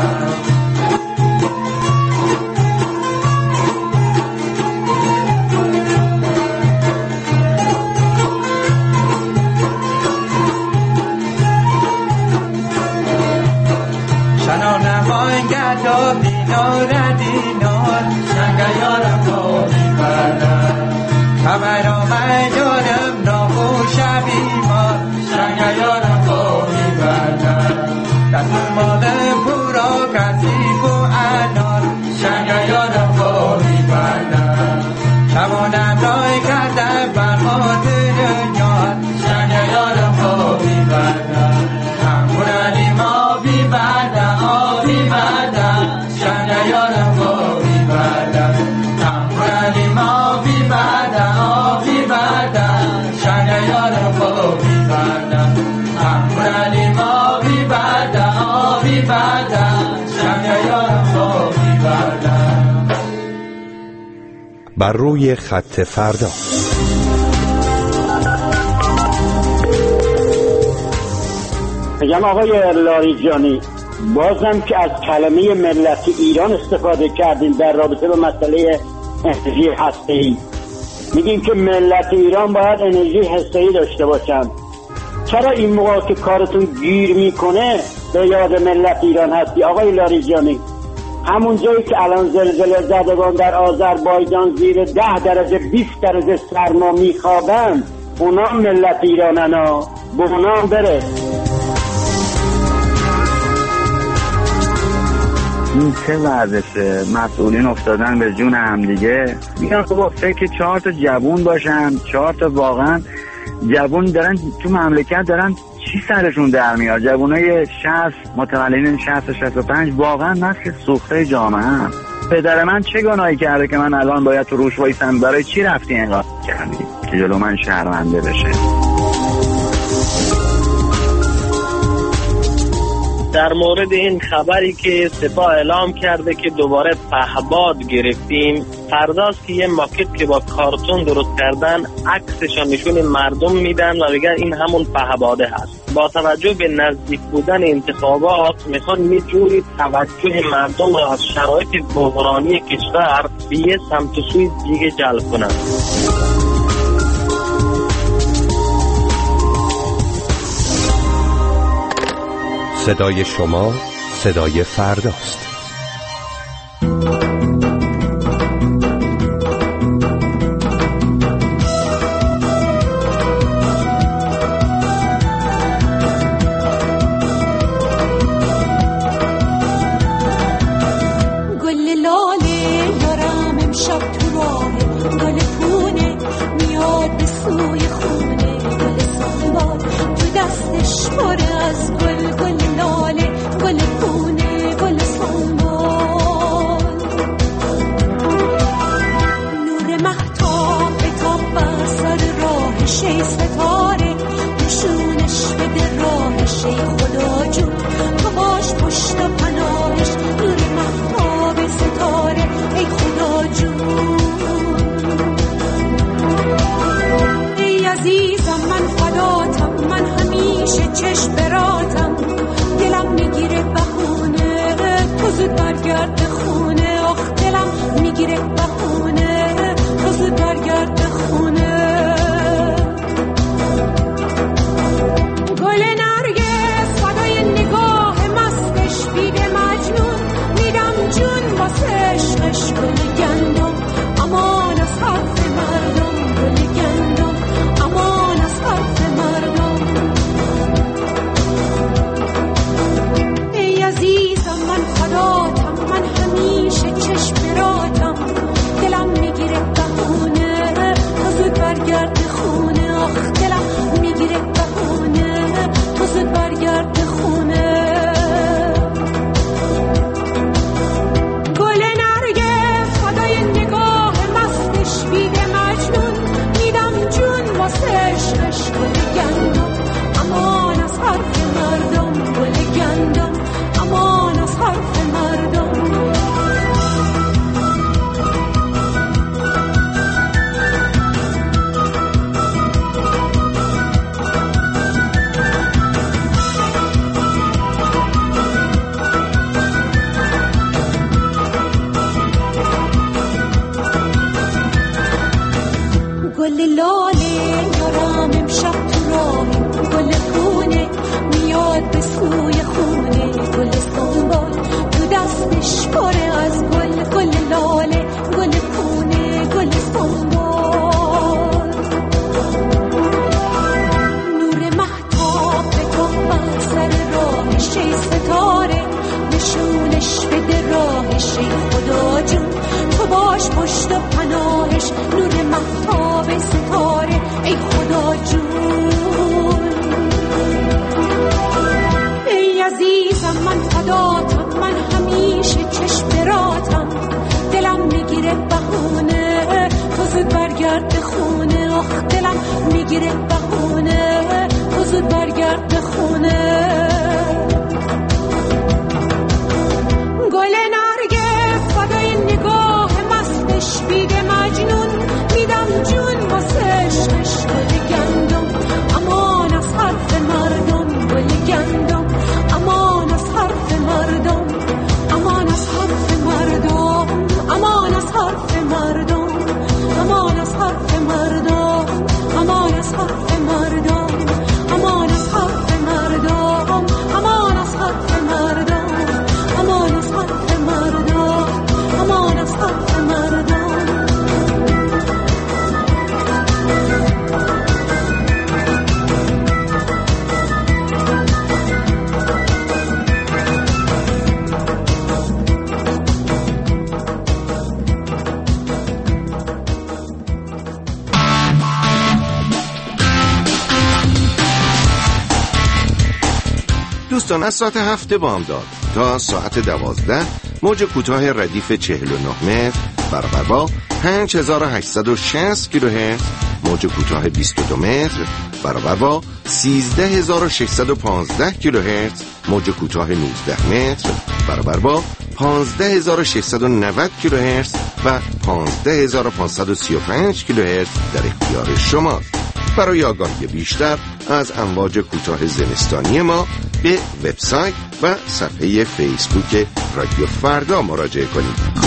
شنو نماین گردو دینار دینار شنگ یارم خوابی بردن خبر آمد یارم ناخوش بیمار شنگ یارم خوابی بردن دست مال پورا کسیب و انار شنگ یارم خوابی بردن شبانم رای کرده بر خاطر یار شنگ یارم خوابی بردن همون علیم آبی بردن آبی بردن شنگ یارم خوابی بردن همون علیم آبی بردن آبی بردن شنگ یارم خوابی بردن همون علیم آبی بردن آبی بردن شنگ یارم خوابی بردن. بر روی خط فردا میگم آقای لاریجانی، بازم که از کلمه ملت ایران استفاده کردیم در رابطه با مسئله انرژی هسته‌ای، میگیم که ملت ایران باید انرژی هسته‌ای داشته باشن. چرا این موقع که کارتون گیر میکنه به یاد ملت ایران هستی آقای لاریجانی؟ همون جایی که الان زلزله زدگان در آذربایجان زیر ده درجه بیست درجه سرما میخوابن، اونا ملت ایرانن ها، به اونا بره. این چه وضعشه؟ مسئولین افتادن به جون هم دیگه. میگن خب با فکر چهار تا جوون باشن، چهار تا واقعا جوون دارن تو مملکت دارن چی سرشون در میاد؟ جوونای شصت متولدین شصت و شصت و پنج واقعا نسل سوخته جامعه هم. پدر من چه گناهی کرده که من الان باید تو روش وایسم؟ برای چی رفتی اینقدر کردی که جلو من شرمنده بشه؟ در مورد این خبری که سپاه اعلام کرده که دوباره پهباد گرفتیم، فرداست که یه ماکت که با کارتون درست کردن عکسشان نشون مردم میدن و میگن این همون پهباده هست. با توجه به نزدیک بودن انتخابات میخوان یه جوری توجه مردم را از شرایط بحرانی کشور به یه سمت و سوی دیگه جلب کنن. صدای شما صدای فرداست. گل لاله دارم امشب تو راهه، گل پونه میاد به سوی خونه، گل سنبال تو دستش پره از گل، گل لاله گل پونه گل سنبال. نور مهتاب بتاب بر سر راهش ای ستاره، نشونش بده راهش ای خدا جون، تو باش پشت و پناهش. نور مهتاب ستاره ای خدا جون. ای عزیزم من همیشه چشم براتم، دلم میگیره بهونه تو زود برگرد خونه. آخ دلم میگیره بهونه تو زود برگرد خونه. گل نرگس فدای نگاه مستش بیده مجنون، میدم جون واسه عشقش. گل گندم امان از حرف مردم، گل گندم امان از حرف مردم. ای عزیزم من فداتم، من همیشه چشم براتم، دلم میگیره بهونه تو زود برگرد خونه. آخ دلم میگیره بهونه تو زود برگرد خونه. گل نرگس فدای نگاه مستش بیده مجنون، میدم جون واسه عشقش. گل گندم امان از حرف مردم، گل گندم امان از حرف مردم. گل لاله یارم امشب تو راهی، گل پونه میاد به سوی خونه. گل سنبال تو دستش پره از گل، گل لاله گل پونه گل سنبال. نور مهتاب به تو بر سر راهش، ای ستاره نشونش بده راهش. ای خدا جون تو باش پشت و پناهش، نور مهتاب ستاره ای خدا جون. ای عزیزم من فداتم، من همیشه چشم براتم، دلم میگیره بهونه تو زود برگرد خونه. آخ دلم میگیره بهونه تو زود برگرد خونه. گل نرگس فدای نگاه مستش بیده مجنون، میدم جون واسه عشقش. گل گندم امان از حرف مردم، گل گندم امان از حرف مردم، امان از حرف مردم، امان از حرف مردم، امان از حرف مردم، امان از حرف مردم، امان از حرف مردم، امان از حرف مردم، امان از حرف مردم، امان از حرف مردم. دوستان از ساعت هفت بامداد تا ساعت دوازده موج کوتاه ردیف چهل و نه متر برابر با پنج هزار و هشتصد و شصت کیلوهرتز، موج کوتاه بیست و دو متر برابر با سیزده هزار و ششصد و پانزده کیلوهرتز، موج کوتاه نوزده متر برابر با پانزده هزار و ششصد و نود کیلوهرتز و پانزده هزار و پانصد و سی و پنج کیلوهرتز در اختیار شماست. برای آگاهی بیشتر از امواج کوتاه زمستانی ما به وبسایت و صفحه فیسبوک رادیو فردا مراجعه کنید.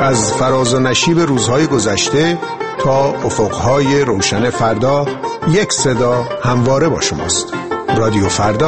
از فراز و نشیب روزهای گذشته تا افقهای روشن فردا، یک صدا همواره با شماست. رادیو فردا.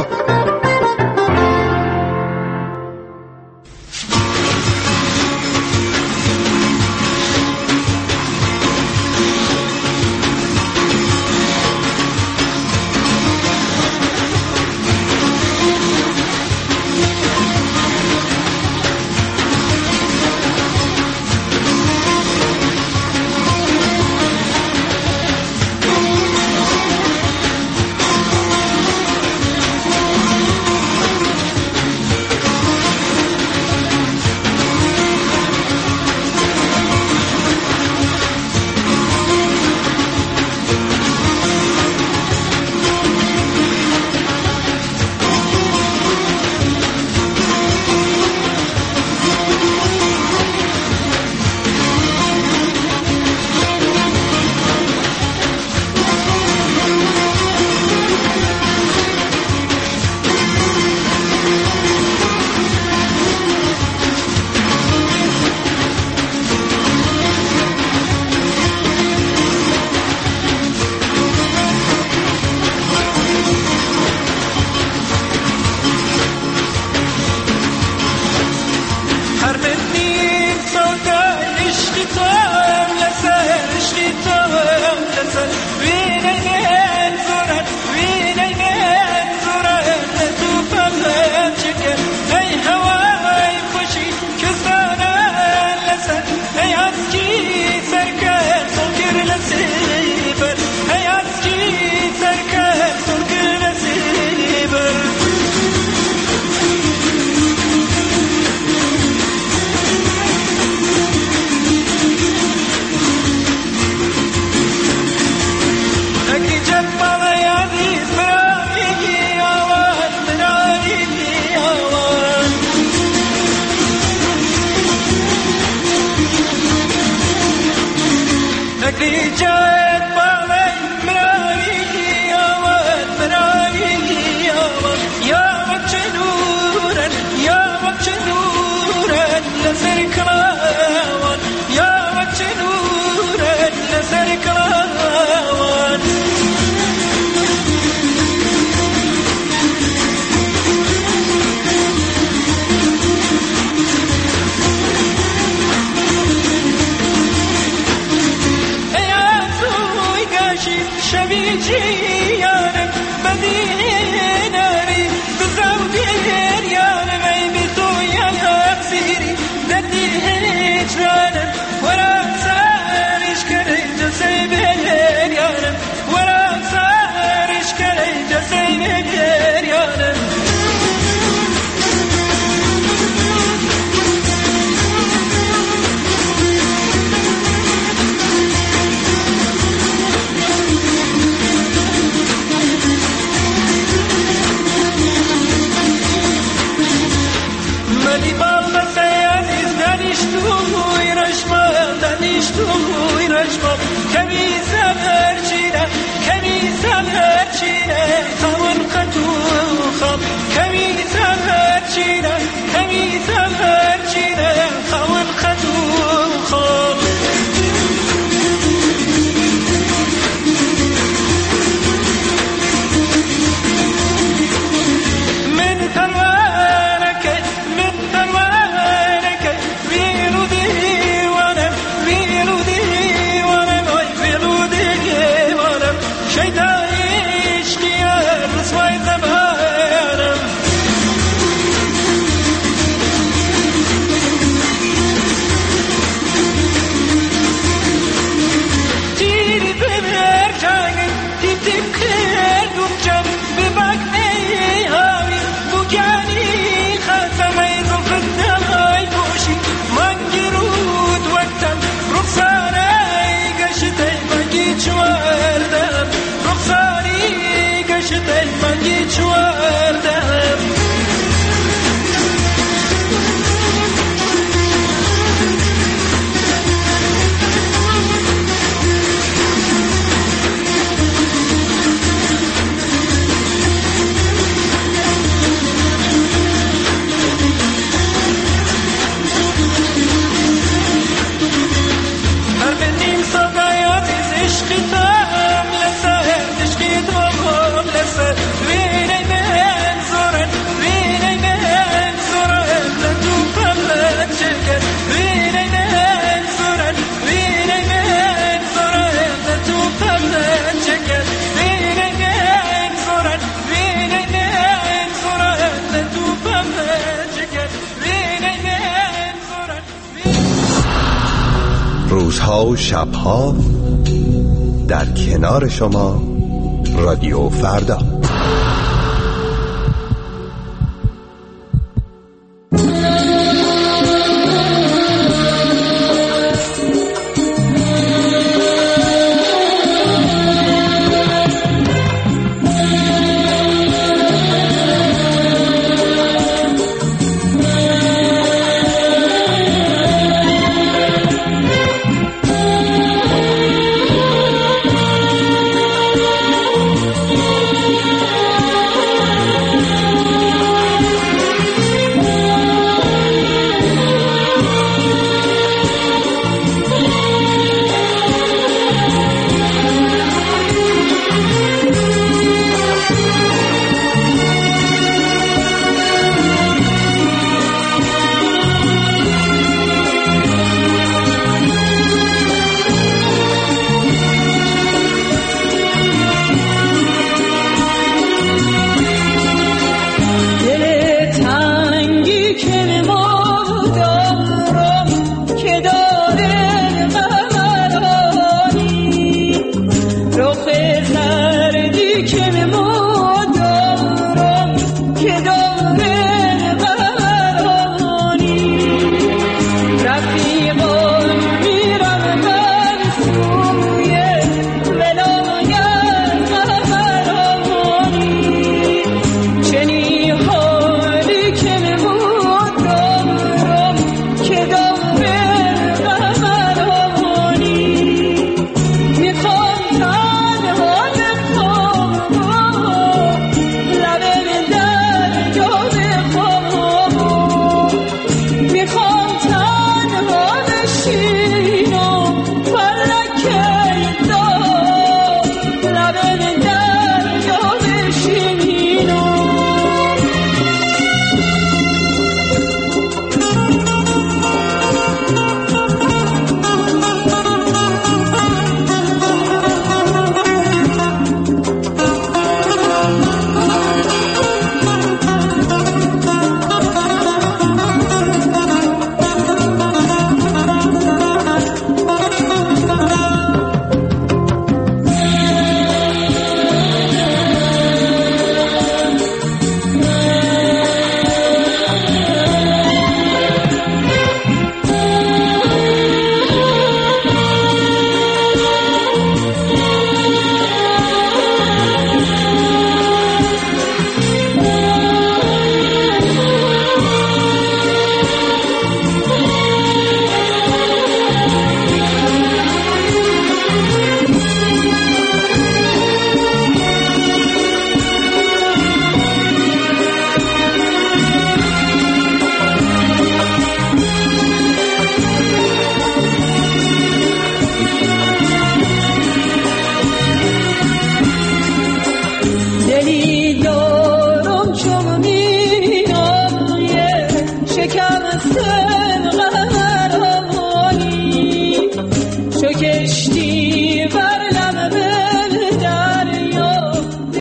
روزها و شبها در کنار شما رادیو فردا.